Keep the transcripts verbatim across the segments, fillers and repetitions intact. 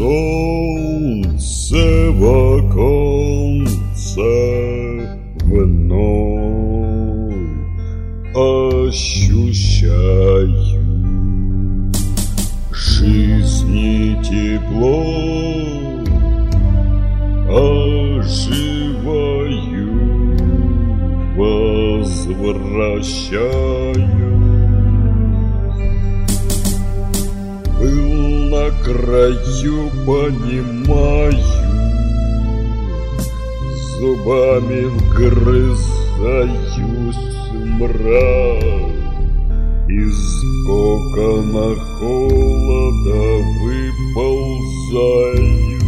солнце в оконце вновь ощущаю жизни тепло, оживаю, возвращаю. Был на краю, понимаю, зубами вгрызаюсь в мрак. Из кокона холода выползаю,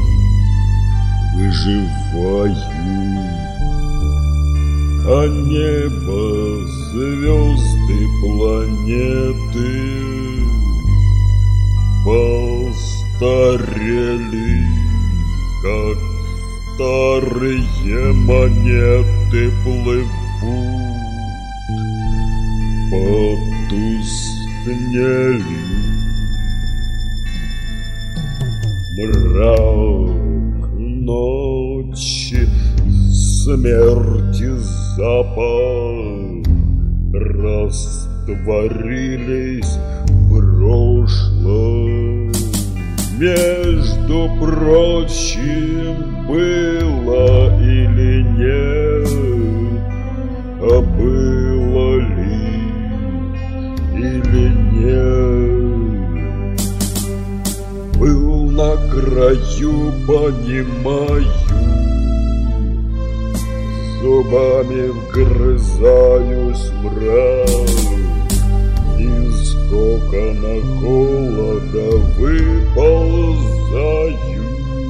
выживаю. А небо, звезды, планеты постарели, как старые монеты, плывут, потускнели. Мрак ночи, смерти запах растворились в прошлом. Между прочим, было или нет, а было ли или нет? Был на краю, понимаю, зубами вгрызаюсь в мрак. Из кокона холода выползаю,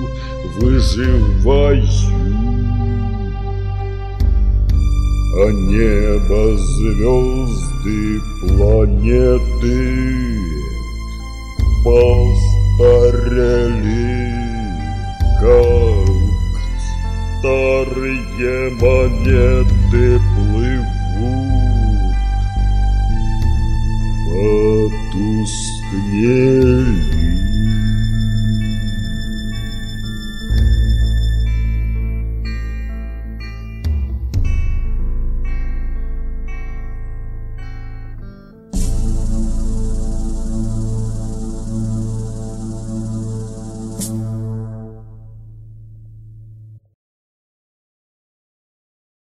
выживаю. А небо, звезды, планеты постарели, как старые монеты,